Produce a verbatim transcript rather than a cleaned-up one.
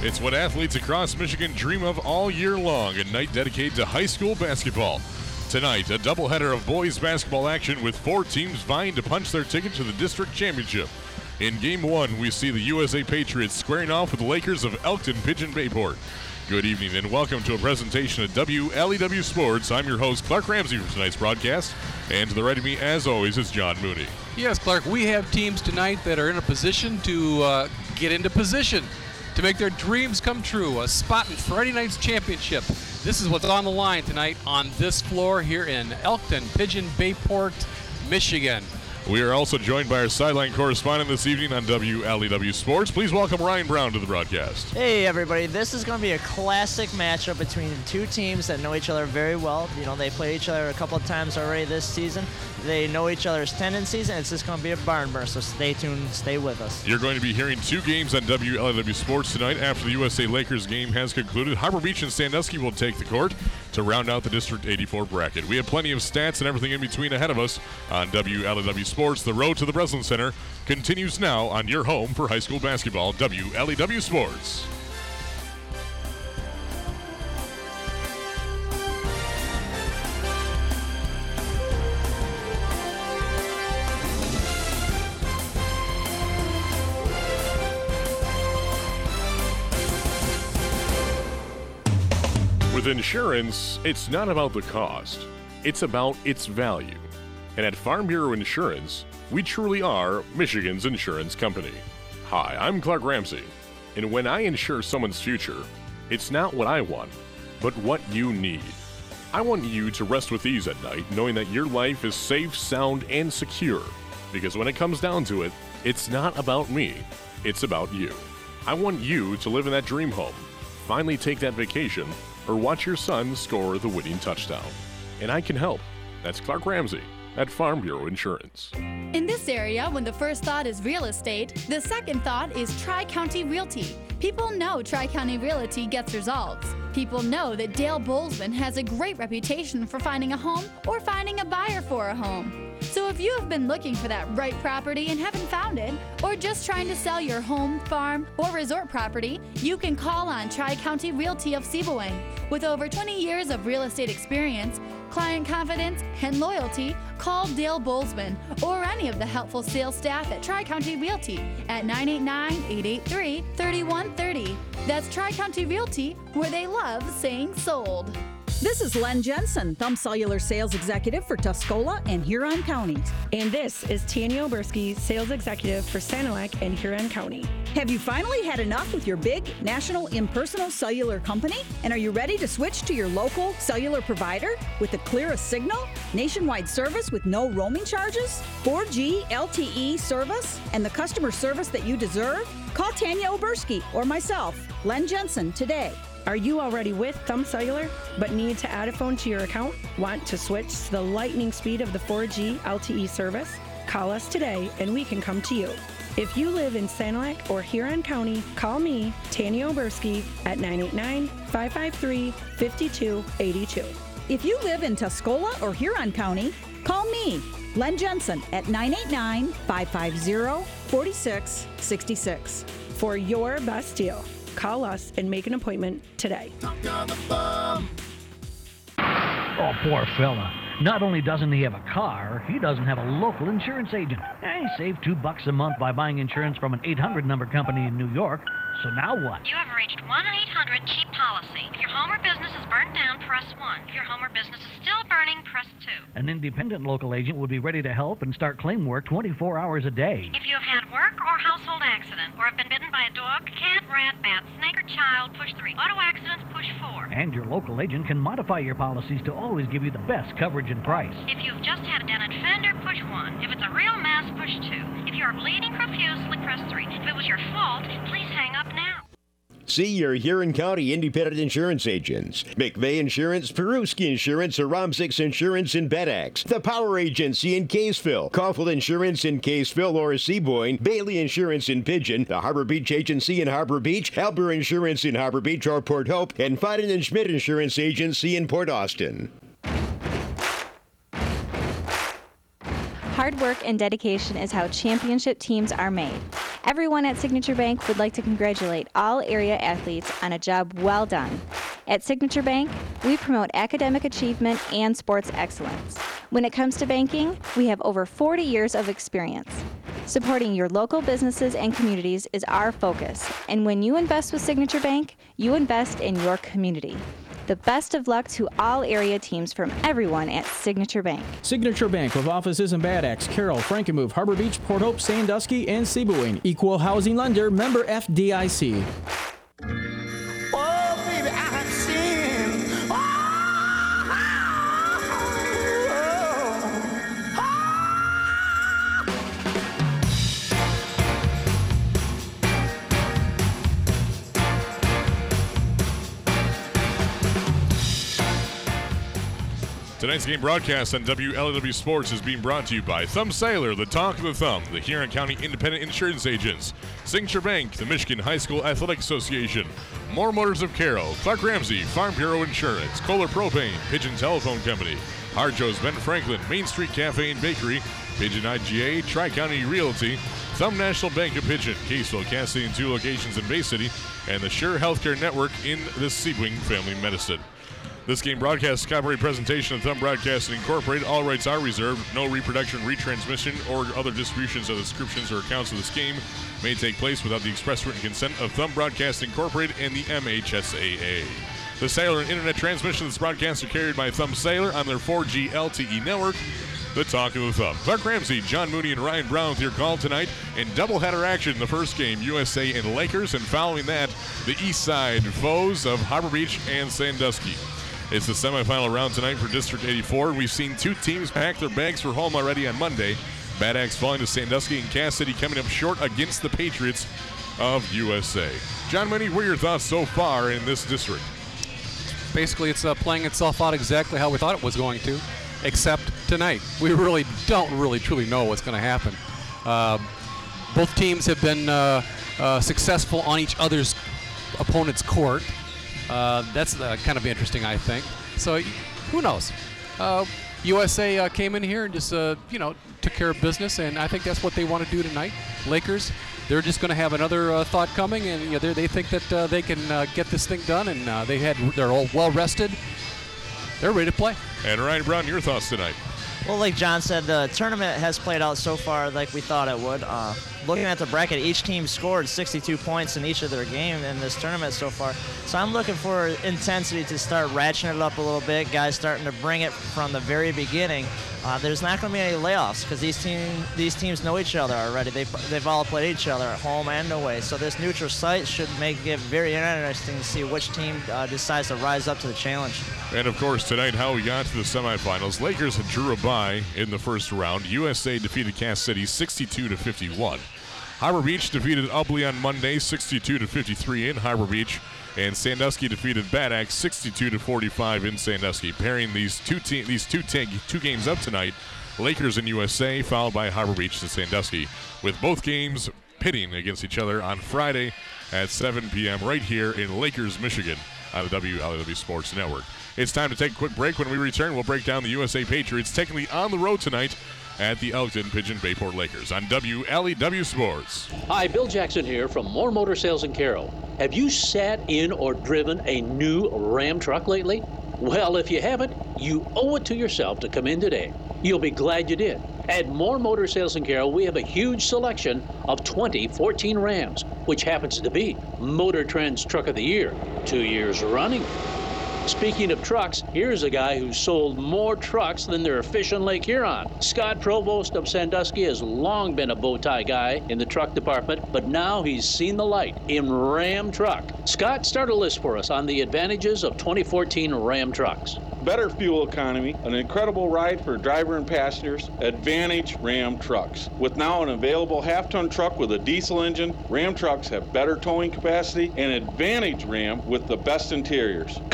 It's what athletes across Michigan dream of all year long, a night dedicated to high school basketball. Tonight, a doubleheader of boys basketball action with four teams vying to punch their ticket to the district championship. In Game one, we see the U S A Patriots squaring off with the Lakers of Elkton Pigeon Bayport. Good evening and welcome to a presentation of W L E W Sports. I'm your host, Clark Ramsey, for tonight's broadcast. And to the right of me, as always, is John Mooney. Yes, Clark, we have teams tonight that are in a position to uh, get into position to make their dreams come true. A spot in Friday night's championship. This is what's on the line tonight on this floor here in Elkton Pigeon Bayport, Michigan. We are also joined by our sideline correspondent this evening on W L E W Sports. Please welcome Ryan Brown to the broadcast. Hey, everybody. This is going to be a classic matchup between two teams that know each other very well. You know, they played each other a couple of times already this season. They know each other's tendencies, and it's just going to be a barn burner, so stay tuned, stay with us. You're going to be hearing two games on W L E W Sports tonight after the U S A Lakers game has concluded. Harbor Beach and Sandusky will take the court to round out the District eighty-four bracket. We have plenty of stats and everything in between ahead of us on W L E W Sports. The road to the Breslin Center continues now on your home for high school basketball, W L E W Sports. With insurance, it's not about the cost, it's about its value. And at Farm Bureau Insurance, we truly are Michigan's insurance company. Hi, I'm Clark Ramsey, and when I insure someone's future, it's not what I want, but what you need. I want you to rest with ease at night knowing that your life is safe, sound, and secure. Because when it comes down to it, it's not about me, it's about you. I want you to live in that dream home, finally take that vacation, or watch your son score the winning touchdown. And I can help. That's Clark Ramsey at Farm Bureau Insurance. In this area, when the first thought is real estate, the second thought is Tri-County Realty. People know Tri-County Realty gets results. People know that Dale Bolzman has a great reputation for finding a home or finding a buyer for a home. So if you have been looking for that right property and haven't found it, or just trying to sell your home, farm, or resort property, you can call on Tri-County Realty of Sebewaing. With over twenty years of real estate experience, client confidence, and loyalty, call Dale Bolzman or any of the helpful sales staff at Tri-County Realty at nine eight nine, eight eight three, three one three zero. That's Tri-County Realty, where they love saying sold. This is Len Jensen, Thumb Cellular Sales Executive for Tuscola and Huron counties. And this is Tanya Oberski, Sales Executive for Sanilac and Huron County. Have you finally had enough with your big national impersonal cellular company? And are you ready to switch to your local cellular provider with the clearest signal, nationwide service with no roaming charges, four G L T E service, and the customer service that you deserve? Call Tanya Oberski or myself, Len Jensen, today. Are you already with Thumb Cellular but need to add a phone to your account? Want to switch to the lightning speed of the four G L T E service? Call us today and we can come to you. If you live in Sanilac or Huron County, call me, Tanya Oberski, at nine eight nine, five five three, five two eight two. If you live in Tuscola or Huron County, call me, Len Jensen, at nine eight nine, five five zero, four six six six. For your best deal, call us and make an appointment today. Oh, poor fella. Not only doesn't he have a car, he doesn't have a local insurance agent. He saved two bucks a month by buying insurance from an eight hundred number company in New York. So now what? You have reached one eight hundred keep policy. If your home or business is burnt down, press one. If your home or business is still burning, press two. An independent local agent would be ready to help and start claim work twenty-four hours a day. If you have had work or household accident, or have been bitten by a dog, cat, rat, bat, snake, or child, push three. Auto accidents, push four. And your local agent can modify your policies to always give you the best coverage and price. If you've just had a dented fender, push one. If it's a real mess, push two. If you are bleeding profusely, press three. If it was your fault, please hang up now. See your Huron County independent insurance agents. McVeigh Insurance, Peruski Insurance, Aramsix Insurance in Bedax, The Power Agency in Caseville, Caulfield Insurance in Caseville or Seaboyne, Bailey Insurance in Pigeon, the Harbor Beach Agency in Harbor Beach, Albert Insurance in Harbor Beach or Port Hope, and Fiden and Schmidt Insurance Agency in Port Austin. Hard work and dedication is how championship teams are made. Everyone at Signature Bank would like to congratulate all area athletes on a job well done. At Signature Bank, we promote academic achievement and sports excellence. When it comes to banking, we have over forty years of experience. Supporting your local businesses and communities is our focus, and when you invest with Signature Bank, you invest in your community. The best of luck to all area teams from everyone at Signature Bank. Signature Bank with offices in Bad Axe, Carroll, Frankenmuth, Harbor Beach, Port Hope, Sandusky, and Seaboing. Equal housing lender, member F D I C. Oh, baby, I have sinned. Oh, Tonight's game broadcast on W L A W Sports is being brought to you by Thumb Sailor, the Talk of the Thumb, the Huron County Independent Insurance Agents, Signature Bank, the Michigan High School Athletic Association, More Motors of Carroll, Clark Ramsey, Farm Bureau Insurance, Kohler Propane, Pigeon Telephone Company, Harjo's Ben Franklin, Main Street Cafe and Bakery, Pigeon I G A, Tri-County Realty, Thumb National Bank of Pigeon, Caseville, Cassidy, and two locations in Bay City, and the Sure Healthcare Network in the Seaboing Family Medicine. This game broadcast is a copyright presentation of Thumb Broadcasting Incorporated. All rights are reserved. No reproduction, retransmission, or other distributions of the descriptions or accounts of this game may take place without the express written consent of Thumb Broadcasting Incorporated and the M H S A A. The cellular and internet transmission of this broadcast are carried by Thumb Sailor on their four G L T E network. The Talk of the Thumb. Clark Ramsey, John Mooney, and Ryan Brown with your call tonight. In doubleheader action in the first game, U S A and Lakers, and following that, the East Side foes of Harbor Beach and Sandusky. It's the semifinal round tonight for District eighty-four, and we've seen two teams pack their bags for home already on Monday. Bad Axe falling to Sandusky, and Cass City coming up short against the Patriots of U S A. John Mooney, what are your thoughts so far in this district? Basically, it's uh, playing itself out exactly how we thought it was going to, except tonight. We really don't really truly know what's going to happen. Uh, both teams have been uh, uh, successful on each other's opponent's court. Uh, that's uh, kind of interesting, I think. So, who knows? Uh, U S A uh, came in here and just, uh, you know, took care of business, and I think that's what they want to do tonight. Lakers, they're just going to have another uh, thought coming, and you know, they think that uh, they can uh, get this thing done, and uh, they had they're all well rested. They're ready to play. And Ryan Brown, your thoughts tonight? Well, like John said, the tournament has played out so far like we thought it would. Uh, looking at the bracket, each team scored sixty-two points in each of their games in this tournament so far. So I'm looking for intensity to start ratcheting it up a little bit. Guys starting to bring it from the very beginning. Uh, there's not going to be any layoffs because these team these teams know each other already. They they've all played each other at home and away. So this neutral site should make it very interesting to see which team uh, decides to rise up to the challenge. And of course, tonight, how we got to the semifinals. Lakers drew a bye in the first round. U S A defeated Cass City sixty-two to fifty-one. Harbor Beach defeated Ubly on Monday sixty-two to fifty-three in Harbor Beach. And Sandusky defeated Bad Axe sixty-two to forty-five in Sandusky. Pairing these two te- these two te- two games up tonight, Lakers and U S A, followed by Harbor Beach and Sandusky, with both games pitting against each other on Friday at seven p.m. right here in Lakers, Michigan, on the W L A W Sports Network. It's time to take a quick break. When we return, we'll break down the U S A Patriots technically on the road tonight at the Elkton Pigeon Bayport Lakers on W L A W Sports. Hi, Bill Jackson here from More Motor Sales in Carroll. Have you sat in or driven a new Ram truck lately? Well, if you haven't, you owe it to yourself to come in today. You'll be glad you did. At More Motor Sales in Carroll, we have a huge selection of twenty fourteen Rams, which happens to be Motor Trend's Truck of the Year, two years running. Speaking of trucks, here's a guy who sold more trucks than there are fish on Lake Huron. Scott Provost of Sandusky has long been a bow tie guy in the truck department, but now he's seen the light in Ram Truck. Scott, start a list for us on the advantages of twenty fourteen Ram trucks. Better fuel economy, an incredible ride for driver and passengers, Advantage Ram Trucks. With now an available half-ton truck with a diesel engine, Ram Trucks have better towing capacity and Advantage Ram with the best interiors.